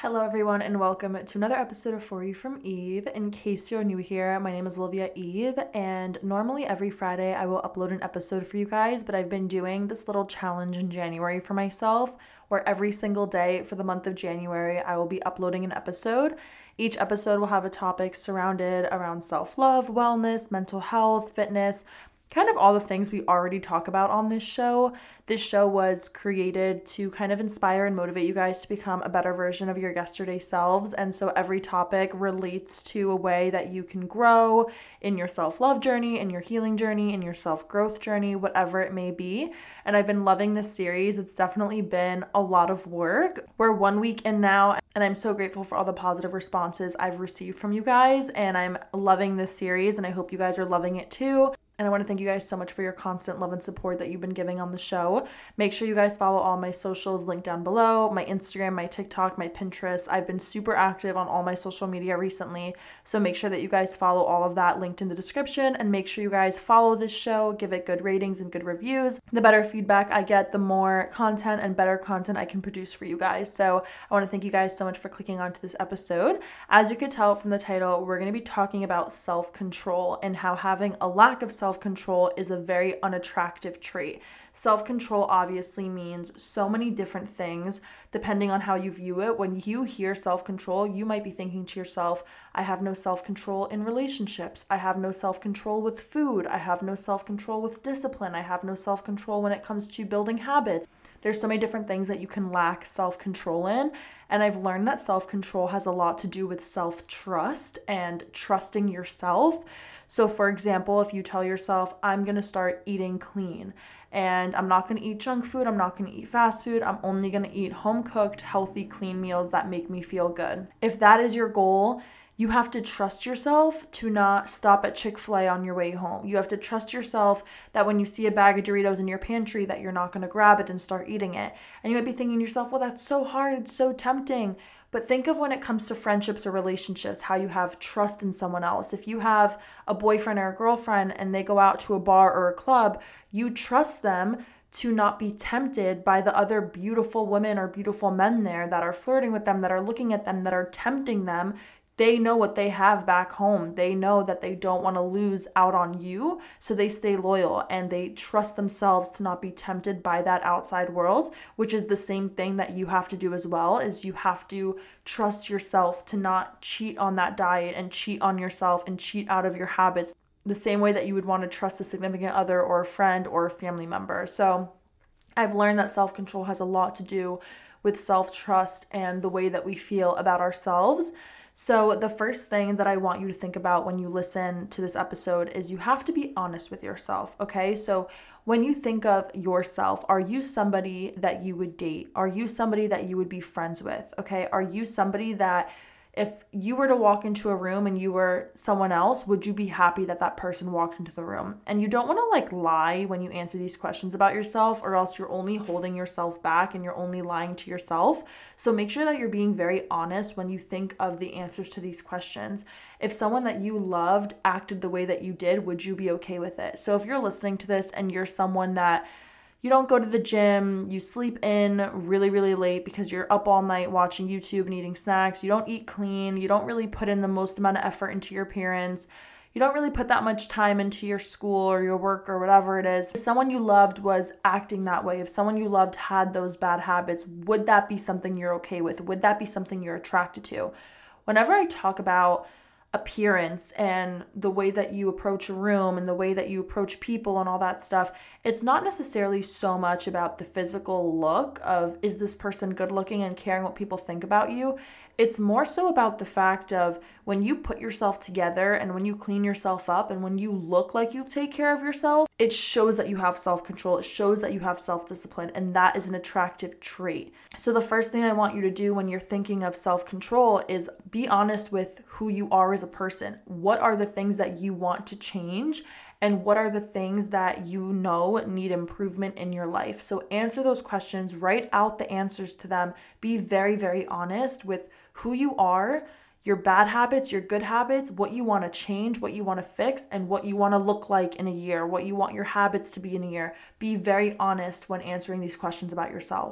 Hello, everyone, and welcome to another episode of For You from Eve. In case you're new here, my name is Olivia Eve, and normally every Friday I will upload an episode for you guys, but I've been doing this little challenge in January for myself where every single day for the month of January I will be uploading an episode. Each episode will have a topic surrounded around self-love, wellness, mental health, fitness, kind of all the things we already talk about on this show. This show was created to kind of inspire and motivate you guys to become a better version of your yesterday selves. And so every topic relates to a way that you can grow in your self-love journey, in your healing journey, in your self-growth journey, whatever it may be. And I've been loving this series. It's definitely been a lot of work. We're 1 week in now, and I'm so grateful for all the positive responses I've received from you guys. And I'm loving this series, and I hope you guys are loving it too. And I want to thank you guys so much for your constant love and support that you've been giving on the show. Make sure you guys follow all my socials linked down below, my Instagram, my TikTok, my Pinterest. I've been super active on all my social media recently, so make sure that you guys follow all of that linked in the description, and make sure you guys follow this show, give it good ratings and good reviews. The better feedback I get, the more content and better content I can produce for you guys. So I want to thank you guys so much for clicking onto this episode. As you could tell from the title, we're going to be talking about self-control and how having a lack of self-control is a very unattractive trait. Self-control obviously means so many different things depending on how you view it. When you hear self-control, you might be thinking to yourself, I have no self-control in relationships. I have no self-control with food. I have no self-control with discipline. I have no self-control when it comes to building habits. There's so many different things that you can lack self-control in. And I've learned that self-control has a lot to do with self-trust and trusting yourself. So for example, if you tell yourself, I'm going to start eating clean and I'm not going to eat junk food, I'm not going to eat fast food, I'm only going to eat home-cooked, healthy, clean meals that make me feel good. If that is your goal, you have to trust yourself to not stop at Chick-fil-A on your way home. You have to trust yourself that when you see a bag of Doritos in your pantry that you're not going to grab it and start eating it. And you might be thinking to yourself, well, that's so hard, it's so tempting. But think of when it comes to friendships or relationships, how you have trust in someone else. If you have a boyfriend or a girlfriend and they go out to a bar or a club, you trust them to not be tempted by the other beautiful women or beautiful men there that are flirting with them, that are looking at them, that are tempting them. They know what they have back home. They know that they don't want to lose out on you, so they stay loyal and they trust themselves to not be tempted by that outside world, which is the same thing that you have to do as well, is you have to trust yourself to not cheat on that diet and cheat on yourself and cheat out of your habits the same way that you would want to trust a significant other or a friend or a family member. So I've learned that self-control has a lot to do with self-trust and the way that we feel about ourselves. So the first thing that I want you to think about when you listen to this episode is you have to be honest with yourself, okay? So when you think of yourself, are you somebody that you would date? Are you somebody that you would be friends with, okay? Are you somebody that if you were to walk into a room and you were someone else, would you be happy that that person walked into the room? And you don't want to lie when you answer these questions about yourself, or else you're only holding yourself back and you're only lying to yourself. So make sure that you're being very honest when you think of the answers to these questions. If someone that you loved acted the way that you did, would you be okay with it? So if you're listening to this and you're someone that you don't go to the gym, you sleep in really, really late because you're up all night watching YouTube and eating snacks, you don't eat clean, you don't really put in the most amount of effort into your appearance, you don't really put that much time into your school or your work or whatever it is. If someone you loved was acting that way, if someone you loved had those bad habits, would that be something you're okay with? Would that be something you're attracted to? Whenever I talk about appearance and the way that you approach a room and the way that you approach people and all that stuff, it's not necessarily so much about the physical look of, is this person good looking and caring what people think about you? It's more so about the fact of when you put yourself together and when you clean yourself up and when you look like you take care of yourself, it shows that you have self-control. It shows that you have self-discipline, and that is an attractive trait. So the first thing I want you to do when you're thinking of self-control is be honest with who you are as a person. What are the things that you want to change? And what are the things that you know need improvement in your life? So answer those questions, write out the answers to them. Be very, very honest with who you are, your bad habits, your good habits, what you want to change, what you want to fix, and what you want to look like in a year, what you want your habits to be in a year. Be very honest when answering these questions about yourself.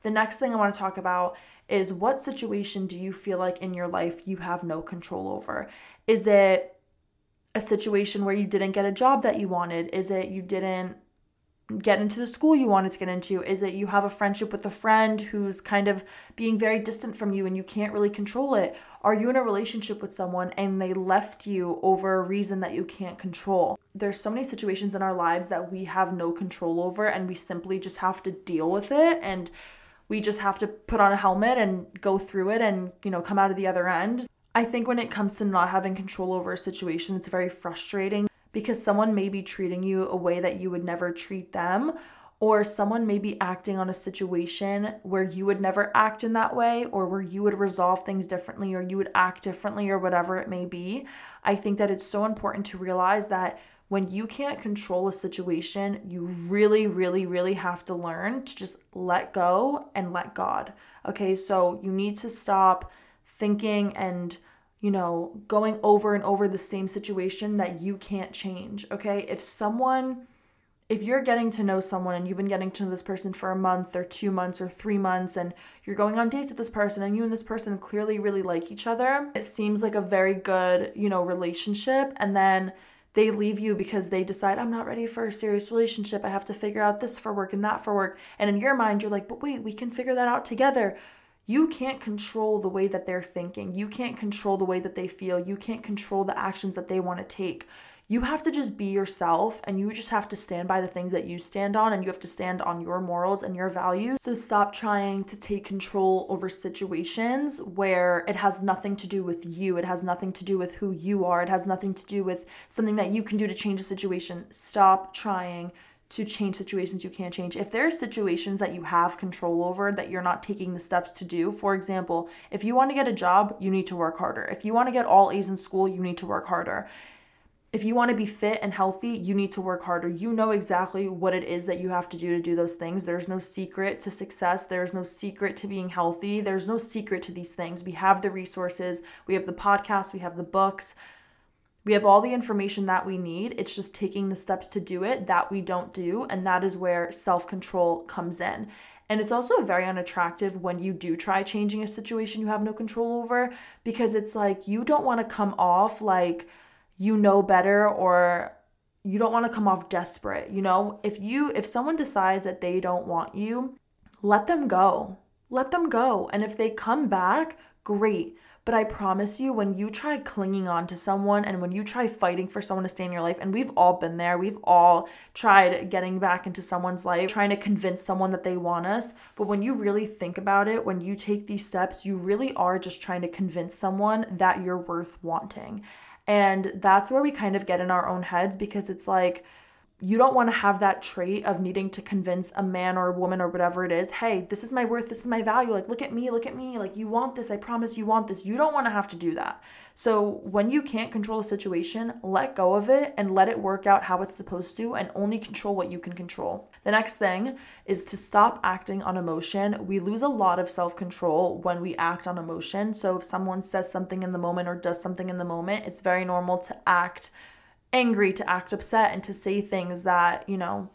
The next thing I want to talk about is, what situation do you feel like in your life you have no control over? Is it a situation where you didn't get a job that you wanted? Is it you didn't get into the school you wanted to get into? Is it you have a friendship with a friend who's kind of being very distant from you and you can't really control it? Are you in a relationship with someone and they left you over a reason that you can't control? There's so many situations in our lives that we have no control over, and we simply just have to deal with it, and we just have to put on a helmet and go through it and, come out of the other end. I think when it comes to not having control over a situation, it's very frustrating because someone may be treating you a way that you would never treat them, or someone may be acting on a situation where you would never act in that way, or where you would resolve things differently, or you would act differently, or whatever it may be. I think that it's so important to realize that when you can't control a situation, you really, really, really have to learn to just let go and let God. Okay, so you need to stop thinking and going over and over the same situation that you can't change, okay? If you're getting to know someone and you've been getting to know this person for a month or 2 months or 3 months, and you're going on dates with this person and you and this person clearly really like each other, it seems like a very good, relationship, and then they leave you because they decide, I'm not ready for a serious relationship. I have to figure out this for work and that for work. And in your mind, you're like, but wait, we can figure that out together. You can't control the way that they're thinking. You can't control the way that they feel. You can't control the actions that they want to take. You have to just be yourself, and you just have to stand by the things that you stand on, and you have to stand on your morals and your values. So stop trying to take control over situations where it has nothing to do with you. It has nothing to do with who you are. It has nothing to do with something that you can do to change a situation. Stop trying to change situations you can't change. If there are situations that you have control over that you're not taking the steps to do, for example, if you want to get a job, you need to work harder. If you want to get all A's in school, you need to work harder. If you want to be fit and healthy, you need to work harder. You know exactly what it is that you have to do those things. There's no secret to success. There's no secret to being healthy. There's no secret to these things. We have the resources. We have the podcasts. We have the books. We have all the information that we need. It's just taking the steps to do it that we don't do. And that is where self-control comes in. And it's also very unattractive when you do try changing a situation you have no control over, because it's like you don't want to come off like you know better, or you don't want to come off desperate. If someone decides that they don't want you, let them go. Let them go. And if they come back, great. But I promise you, when you try clinging on to someone and when you try fighting for someone to stay in your life, and we've all been there, we've all tried getting back into someone's life, trying to convince someone that they want us. But when you really think about it, when you take these steps, you really are just trying to convince someone that you're worth wanting. And that's where we kind of get in our own heads, because it's like, you don't want to have that trait of needing to convince a man or a woman or whatever it is, hey, this is my worth, this is my value, like, look at me, like, you want this, I promise you want this. You don't want to have to do that. So when you can't control a situation, let go of it and let it work out how it's supposed to, and only control what you can control. The next thing is to stop acting on emotion. We lose a lot of self-control when we act on emotion. So if someone says something in the moment or does something in the moment, it's very normal to act angry, to act upset, and to say things that,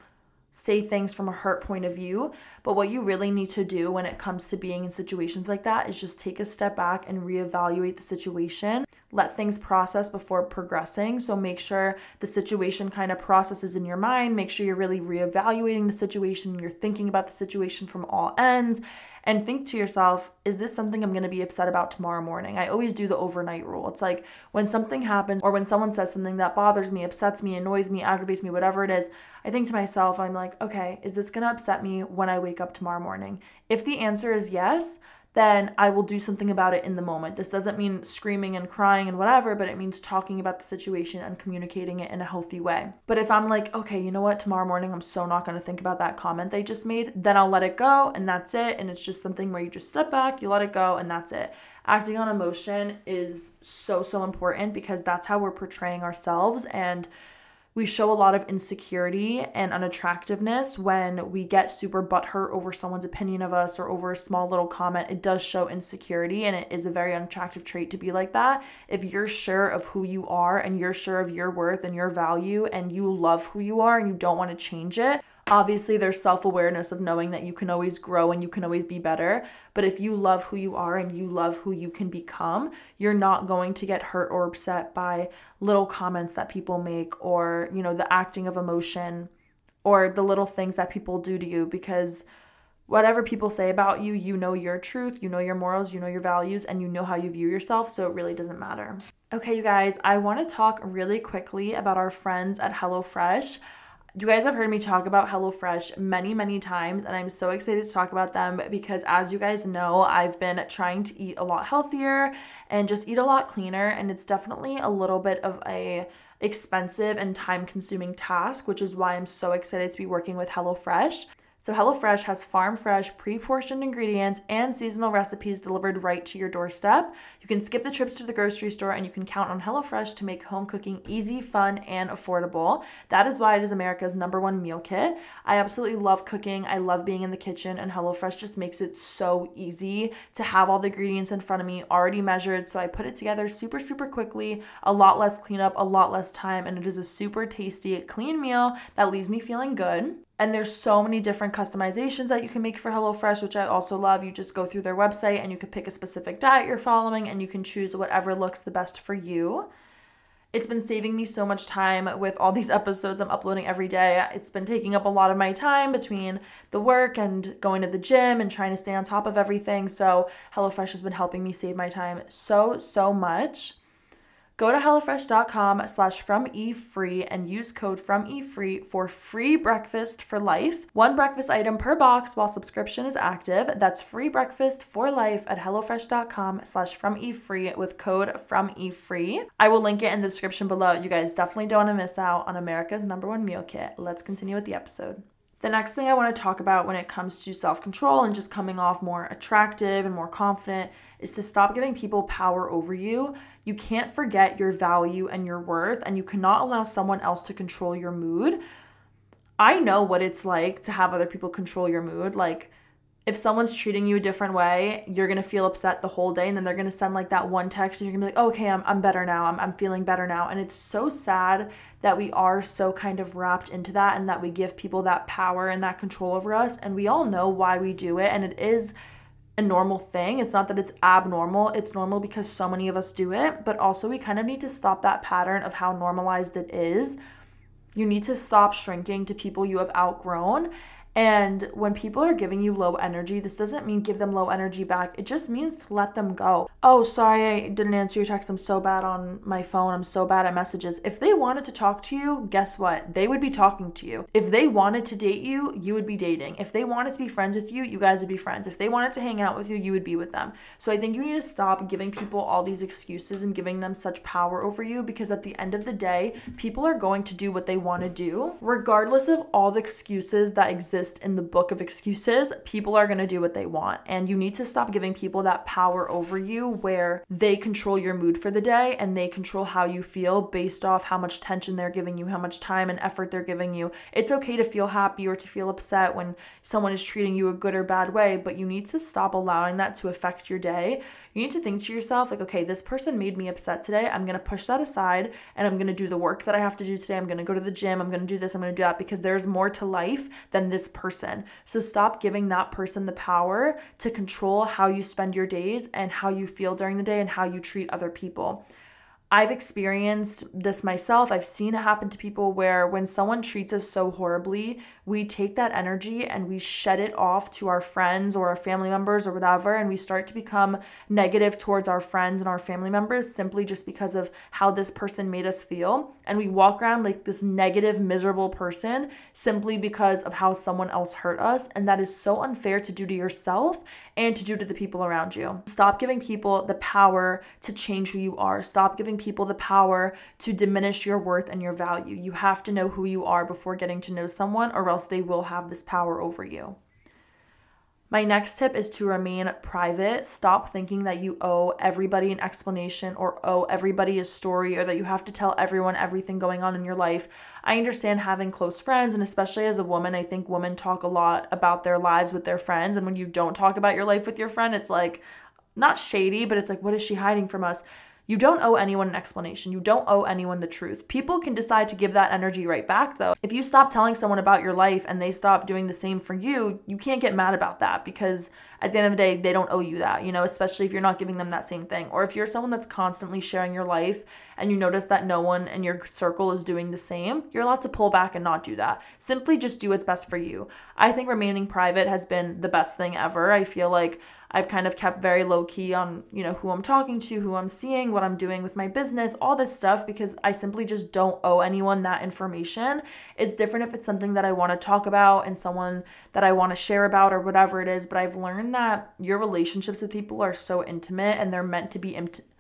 say things from a hurt point of view. But what you really need to do when it comes to being in situations like that is just take a step back and reevaluate the situation. Let things process before progressing. So make sure the situation kind of processes in your mind. Make sure you're really reevaluating the situation. You're thinking about the situation from all ends. And think to yourself, is this something I'm going to be upset about tomorrow morning? I always do the overnight rule. It's like when something happens or when someone says something that bothers me, upsets me, annoys me, aggravates me, whatever it is, I think to myself, I'm like, okay, is this going to upset me when I wake up tomorrow morning? If the answer is yes, then I will do something about it in the moment. This doesn't mean screaming and crying and whatever, but it means talking about the situation and communicating it in a healthy way. But if I'm like, okay, you know what, tomorrow morning I'm so not going to think about that comment they just made, then I'll let it go and that's it. And it's just something where you just step back, you let it go, and that's it. Acting on emotion is so, so important, because that's how we're portraying ourselves, and we show a lot of insecurity and unattractiveness when we get super butthurt over someone's opinion of us or over a small little comment. It does show insecurity, and it is a very unattractive trait to be like that. If you're sure of who you are and you're sure of your worth and your value and you love who you are and you don't want to change it, Obviously, there's self-awareness of knowing that you can always grow and you can always be better. But if you love who you are and you love who you can become, you're not going to get hurt or upset by little comments that people make, or, the acting of emotion, or the little things that people do to you, because whatever people say about you, you know your truth, you know your morals, you know your values, and you know how you view yourself, so it really doesn't matter. Okay, you guys, I want to talk really quickly about our friends at HelloFresh. You guys have heard me talk about HelloFresh many, many times, and I'm so excited to talk about them because, as you guys know, I've been trying to eat a lot healthier and just eat a lot cleaner, and it's definitely a little bit of a expensive and time-consuming task, which is why I'm so excited to be working with HelloFresh. So HelloFresh has farm-fresh, pre-portioned ingredients and seasonal recipes delivered right to your doorstep. You can skip the trips to the grocery store, and you can count on HelloFresh to make home cooking easy, fun, and affordable. That is why it is America's #1 meal kit. I absolutely love cooking. I love being in the kitchen, and HelloFresh just makes it so easy to have all the ingredients in front of me already measured. So I put it together super, super quickly, a lot less cleanup, a lot less time, and it is a super tasty, clean meal that leaves me feeling good. And there's so many different customizations that you can make for HelloFresh, which I also love. You just go through their website and you can pick a specific diet you're following, and you can choose whatever looks the best for you. It's been saving me so much time with all these episodes I'm uploading every day. It's been taking up a lot of my time between the work and going to the gym and trying to stay on top of everything. So HelloFresh has been helping me save my time so much. Go to HelloFresh.com/FromEveFree and use code FromEveFree for free breakfast for life. 1 breakfast item per box while subscription is active. That's free breakfast for life at HelloFresh.com/FromEveFree with code FromEveFree. I will link it in the description below. You guys definitely don't want to miss out on America's #1 meal kit. Let's continue with the episode. The next thing I want to talk about when it comes to self-control and just coming off more attractive and more confident is to stop giving people power over you. You can't forget your value and your worth, and you cannot allow someone else to control your mood. I know what it's like to have other people control your mood. Like, if someone's treating you a different way, you're going to feel upset the whole day, and then they're going to send like that one text and you're going to be like, oh, okay, I'm better now. I'm feeling better now. And it's so sad that we are so kind of wrapped into that, and that we give people that power and that control over us. And we all know why we do it. And it is a normal thing. It's not that it's abnormal. It's normal because so many of us do it. But also we kind of need to stop that pattern of how normalized it is. You need to stop shrinking to people you have outgrown. And when people are giving you low energy, this doesn't mean give them low energy back. It just means to let them go. Oh, sorry, I didn't answer your text. I'm so bad on my phone. I'm so bad at messages. If they wanted to talk to you, guess what? They would be talking to you. If they wanted to date you, you would be dating. If they wanted to be friends with you, you guys would be friends. If they wanted to hang out with you, you would be with them. So I think you need to stop giving people all these excuses and giving them such power over you, because at the end of the day, people are going to do what they want to do. Regardless of all the excuses that exist in the book of excuses, people are going to do what they want. And you need to stop giving people that power over you where they control your mood for the day and they control how you feel based off how much attention they're giving you, how much time and effort they're giving you. It's okay to feel happy or to feel upset when someone is treating you a good or bad way, but you need to stop allowing that to affect your day. You need to think to yourself, like, okay, this person made me upset today. I'm going to push that aside and I'm going to do the work that I have to do today. I'm going to go to the gym. I'm going to do this. I'm going to do that, because there's more to life than this person. So stop giving that person the power to control how you spend your days and how you feel during the day and how you treat other people. I've experienced this myself. I've seen it happen to people where when someone treats us so horribly, we take that energy and we shed it off to our friends or our family members or whatever, and we start to become negative towards our friends and our family members simply just because of how this person made us feel. And we walk around like this negative, miserable person simply because of how someone else hurt us. And that is so unfair to do to yourself and to do to the people around you. Stop giving people the power to change who you are. Stop giving people the power to diminish your worth and your value. You have to know who you are before getting to know someone, or else they will have this power over you. My next tip is to remain private. Stop thinking that you owe everybody an explanation or owe everybody a story, or that you have to tell everyone everything going on in your life. I understand having close friends, and especially as a woman, I think women talk a lot about their lives with their friends. And when you don't talk about your life with your friend, it's like not shady, but it's like, what is she hiding from us? You don't owe anyone an explanation. You don't owe anyone the truth. People can decide to give that energy right back though. If you stop telling someone about your life and they stop doing the same for you, you can't get mad about that because at the end of the day, they don't owe you that, especially if you're not giving them that same thing. Or if you're someone that's constantly sharing your life and you notice that no one in your circle is doing the same, you're allowed to pull back and not do that. Simply just do what's best for you. I think remaining private has been the best thing ever. I feel like I've kind of kept very low key on, who I'm talking to, who I'm seeing, what I'm doing with my business, all this stuff, because I simply just don't owe anyone that information. It's different if it's something that I want to talk about and someone that I want to share about or whatever it is. But I've learned that your relationships with people are so intimate and they're meant to be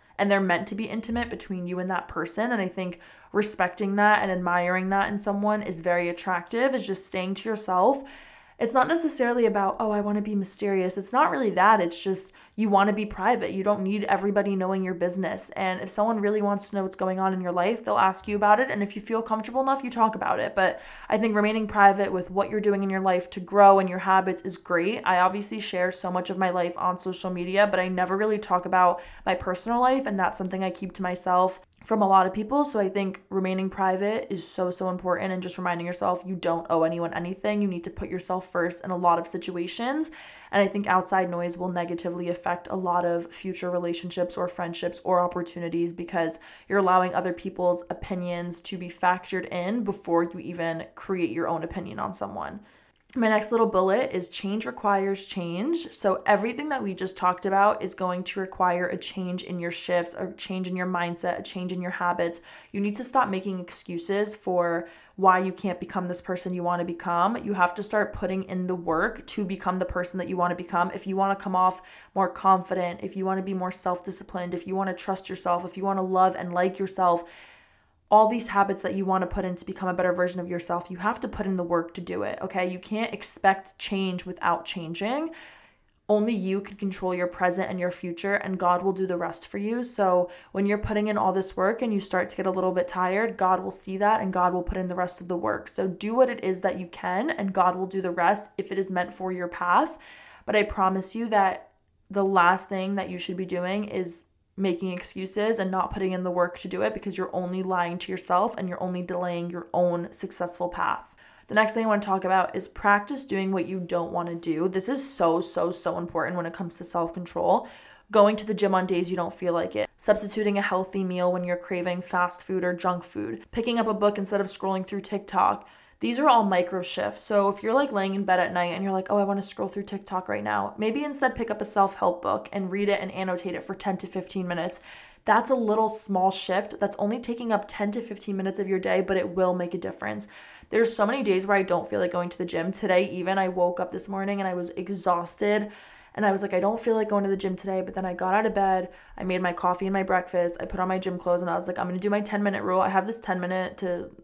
intimate between you and that person. And I think respecting that and admiring that in someone is very attractive. Is just staying to yourself. It's not necessarily about, oh, I want to be mysterious. It's not really that. It's just you want to be private. You don't need everybody knowing your business. And if someone really wants to know what's going on in your life, they'll ask you about it. And if you feel comfortable enough, you talk about it. But I think remaining private with what you're doing in your life to grow and your habits is great. I obviously share so much of my life on social media, but I never really talk about my personal life. And that's something I keep to myself from a lot of people. So I think remaining private is so, so important, and just reminding yourself you don't owe anyone anything. You need to put yourself first in a lot of situations. And I think outside noise will negatively affect a lot of future relationships or friendships or opportunities because you're allowing other people's opinions to be factored in before you even create your own opinion on someone. My next little bullet is change requires change. So everything that we just talked about is going to require a change in your shifts, a change in your mindset, a change in your habits. You need to stop making excuses for why you can't become this person you want to become. You have to start putting in the work to become the person that you want to become. If you want to come off more confident, if you want to be more self-disciplined, if you want to trust yourself, if you want to love and like yourself, all these habits that you want to put in to become a better version of yourself, you have to put in the work to do it, okay? You can't expect change without changing. Only you can control your present and your future, and God will do the rest for you. So when you're putting in all this work and you start to get a little bit tired, God will see that and God will put in the rest of the work. So do what it is that you can, and God will do the rest if it is meant for your path. But I promise you that the last thing that you should be doing is making excuses and not putting in the work to do it, because you're only lying to yourself and you're only delaying your own successful path. The next thing I want to talk about is practice doing what you don't want to do. This is so, so, so important when it comes to self-control. Going to the gym on days you don't feel like it. Substituting a healthy meal when you're craving fast food or junk food. Picking up a book instead of scrolling through TikTok. These are all micro shifts. So if you're like laying in bed at night and you're like, oh, I want to scroll through TikTok right now, maybe instead pick up a self-help book and read it and annotate it for 10 to 15 minutes. That's a little small shift that's only taking up 10 to 15 minutes of your day, but it will make a difference. There's so many days where I don't feel like going to the gym. Today even, I woke up this morning and I was exhausted. And I was like, I don't feel like going to the gym today. But then I got out of bed, I made my coffee and my breakfast, I put on my gym clothes, and I was like, I'm going to do my 10-minute rule. I have this 10-minute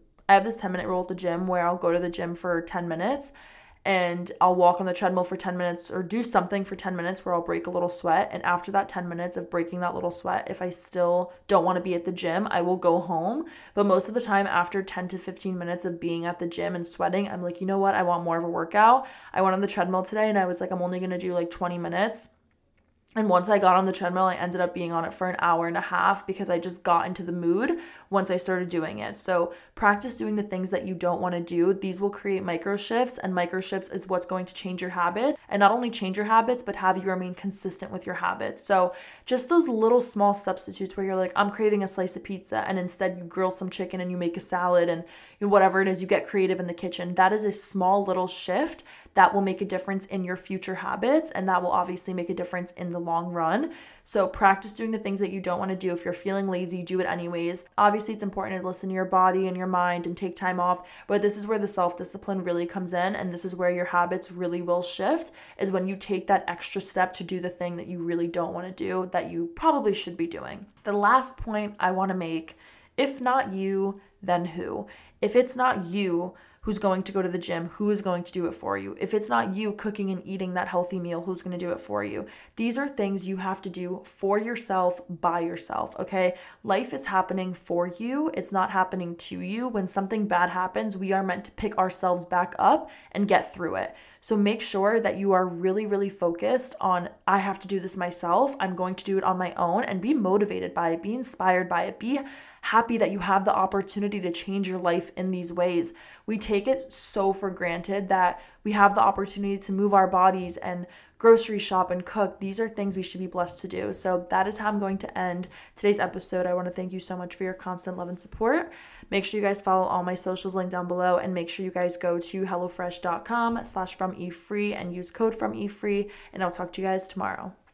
rule at the gym where I'll go to the gym for 10 minutes and I'll walk on the treadmill for 10 minutes or do something for 10 minutes where I'll break a little sweat. And after that 10 minutes of breaking that little sweat, if I still don't want to be at the gym, I will go home. But most of the time after 10 to 15 minutes of being at the gym and sweating, I'm like, you know what? I want more of a workout. I went on the treadmill today and I was like, I'm only going to do like 20 minutes. And once I got on the treadmill, I ended up being on it for an hour and a half because I just got into the mood once I started doing it. So practice doing the things that you don't want to do. These will create micro shifts, and micro shifts is what's going to change your habit, and not only change your habits, but have you remain consistent with your habits. So just those little small substitutes where you're like, I'm craving a slice of pizza, and instead you grill some chicken and you make a salad and whatever it is, you get creative in the kitchen. That is a small little shift that will make a difference in your future habits, and that will obviously make a difference in the long run. So practice doing the things that you don't want to do. If you're feeling lazy, do it anyways. Obviously, it's important to listen to your body and your mind and take time off, but this is where the self-discipline really comes in, and this is where your habits really will shift, is when you take that extra step to do the thing that you really don't want to do that you probably should be doing. The last point I want to make, if not you, then who? If it's not you who's going to go to the gym, who is going to do it for you. If it's not you cooking and eating that healthy meal, who's going to do it for you? These are things you have to do for yourself, by yourself, okay? Life is happening for you. It's not happening to you. When something bad happens, we are meant to pick ourselves back up and get through it. So make sure that you are really, really focused on, I have to do this myself. I'm going to do it on my own, and be motivated by it, be inspired by it, be happy that you have the opportunity to change your life in these ways. We take it so for granted that we have the opportunity to move our bodies and grocery shop and cook. These are things we should be blessed to do. So that is how I'm going to end today's episode. I want to thank you so much for your constant love and support. Make sure you guys follow all my socials linked down below, and make sure you guys go to hellofresh.com/fromevefree and use code fromevefree, and I'll talk to you guys tomorrow.